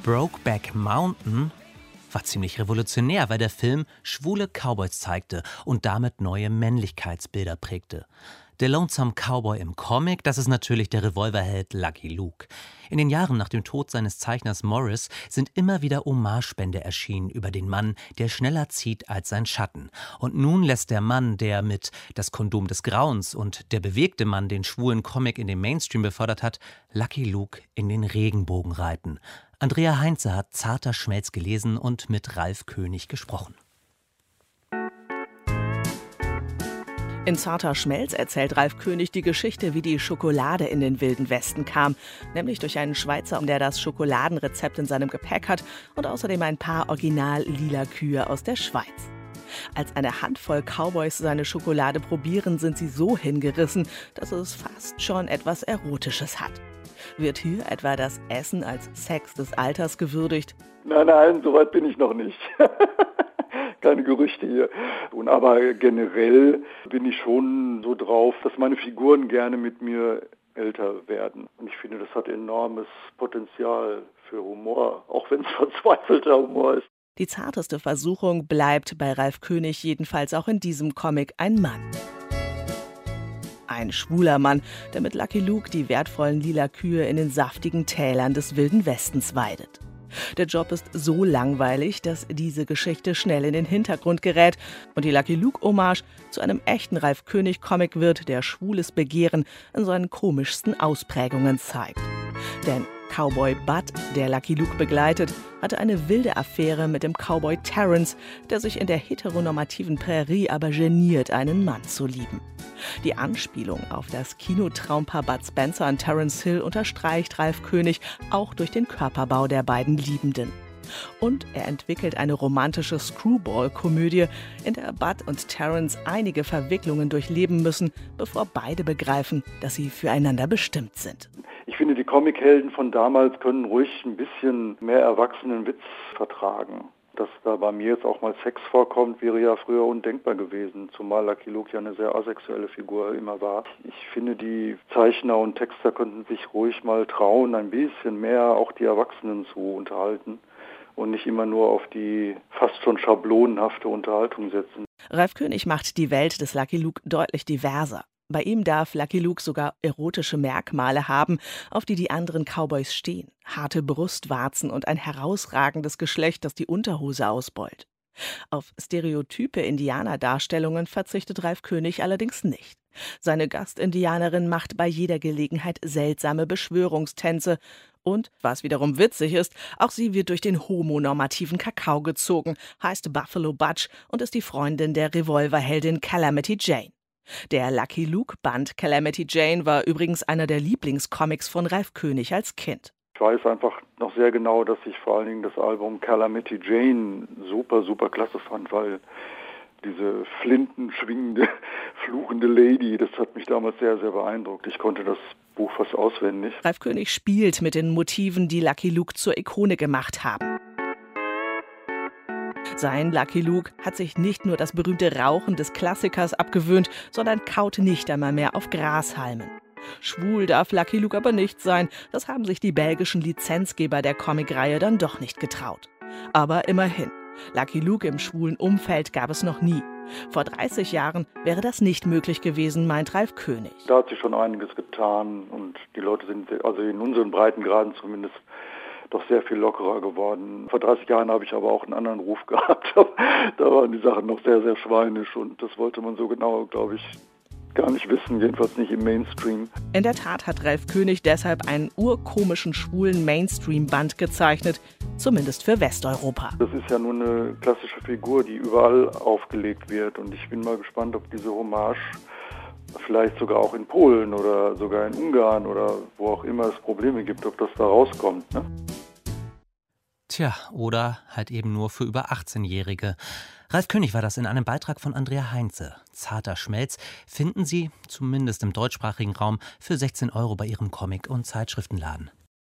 Brokeback Mountain war ziemlich revolutionär, weil der Film schwule Cowboys zeigte und damit neue Männlichkeitsbilder prägte. Der Lonesome Cowboy im Comic, das ist natürlich der Revolverheld Lucky Luke. In den Jahren nach dem Tod seines Zeichners Morris sind immer wieder Hommagespende erschienen über den Mann, der schneller zieht als sein Schatten. Und nun lässt der Mann, der mit Das Kondom des Grauens und Der bewegte Mann den schwulen Comic in den Mainstream befördert hat, Lucky Luke in den Regenbogen reiten. Andrea Heinze hat Zarter Schmelz gelesen und mit Ralf König gesprochen. In Zarter Schmelz erzählt Ralf König die Geschichte, wie die Schokolade in den Wilden Westen kam. Nämlich durch einen Schweizer, der das Schokoladenrezept in seinem Gepäck hat und außerdem ein paar original-lila Kühe aus der Schweiz. Als eine Handvoll Cowboys seine Schokolade probieren, sind sie so hingerissen, dass es fast schon etwas Erotisches hat. Wird hier etwa das Essen als Sex des Alters gewürdigt? Nein, so weit bin ich noch nicht. Keine Gerüchte hier. Aber generell bin ich schon so drauf, dass meine Figuren gerne mit mir älter werden. Und ich finde, das hat enormes Potenzial für Humor, auch wenn es verzweifelter Humor ist. Die zarteste Versuchung bleibt bei Ralf König jedenfalls auch in diesem Comic ein Mann. Ein schwuler Mann, der mit Lucky Luke die wertvollen lila Kühe in den saftigen Tälern des Wilden Westens weidet. Der Job ist so langweilig, dass diese Geschichte schnell in den Hintergrund gerät und die Lucky Luke-Hommage zu einem echten Ralf König-Comic wird, der schwules Begehren in seinen komischsten Ausprägungen zeigt. Denn Cowboy Bud, der Lucky Luke begleitet, hatte eine wilde Affäre mit dem Cowboy Terrence, der sich in der heteronormativen Prärie aber geniert, einen Mann zu lieben. Die Anspielung auf das Kinotraumpaar Bud Spencer und Terence Hill unterstreicht Ralf König auch durch den Körperbau der beiden Liebenden. Und er entwickelt eine romantische Screwball-Komödie, in der Bud und Terence einige Verwicklungen durchleben müssen, bevor beide begreifen, dass sie füreinander bestimmt sind. Ich finde, die Comichelden von damals können ruhig ein bisschen mehr Erwachsenenwitz vertragen. Dass da bei mir jetzt auch mal Sex vorkommt, wäre ja früher undenkbar gewesen, zumal Lucky Luke ja eine sehr asexuelle Figur immer war. Ich finde, die Zeichner und Texter könnten sich ruhig mal trauen, ein bisschen mehr auch die Erwachsenen zu unterhalten und nicht immer nur auf die fast schon schablonenhafte Unterhaltung setzen. Ralf König macht die Welt des Lucky Luke deutlich diverser. Bei ihm darf Lucky Luke sogar erotische Merkmale haben, auf die die anderen Cowboys stehen. Harte Brustwarzen und ein herausragendes Geschlecht, das die Unterhose ausbeult. Auf stereotype Indianerdarstellungen verzichtet Ralf König allerdings nicht. Seine Gastindianerin macht bei jeder Gelegenheit seltsame Beschwörungstänze. Und, was wiederum witzig ist, auch sie wird durch den homonormativen Kakao gezogen, heißt Buffalo Butch und ist die Freundin der Revolverheldin Calamity Jane. Der Lucky Luke-Band Calamity Jane war übrigens einer der Lieblingscomics von Ralf König als Kind. Ich weiß einfach noch sehr genau, dass ich vor allen Dingen das Album Calamity Jane super klasse fand, weil diese flintenschwingende, fluchende Lady, das hat mich damals sehr beeindruckt. Ich konnte das Buch fast auswendig. Ralf König spielt mit den Motiven, die Lucky Luke zur Ikone gemacht haben. Sein Lucky Luke hat sich nicht nur das berühmte Rauchen des Klassikers abgewöhnt, sondern kaut nicht einmal mehr auf Grashalmen. Schwul darf Lucky Luke aber nicht sein, das haben sich die belgischen Lizenzgeber der Comicreihe dann doch nicht getraut. Aber immerhin, Lucky Luke im schwulen Umfeld gab es noch nie. Vor 30 Jahren wäre das nicht möglich gewesen, meint Ralf König. Da hat sich schon einiges getan und die Leute sind, also in unseren Breitengraden zumindest, doch sehr viel lockerer geworden. Vor 30 Jahren habe ich aber auch einen anderen Ruf gehabt. Da waren die Sachen noch sehr schweinisch und das wollte man so genau, glaube ich, gar nicht wissen, jedenfalls nicht im Mainstream. In der Tat hat Ralf König deshalb einen urkomischen schwulen Mainstream-Band gezeichnet, zumindest für Westeuropa. Das ist ja nur eine klassische Figur, die überall aufgelegt wird und ich bin mal gespannt, ob diese Hommage vielleicht sogar auch in Polen oder sogar in Ungarn oder wo auch immer es Probleme gibt, ob das da rauskommt, ne? Tja, oder halt eben nur für über 18-Jährige. Ralf König war das in einem Beitrag von Andrea Heinze. Zarter Schmelz finden Sie, zumindest im deutschsprachigen Raum, für 16 € bei Ihrem Comic- und Zeitschriftenladen.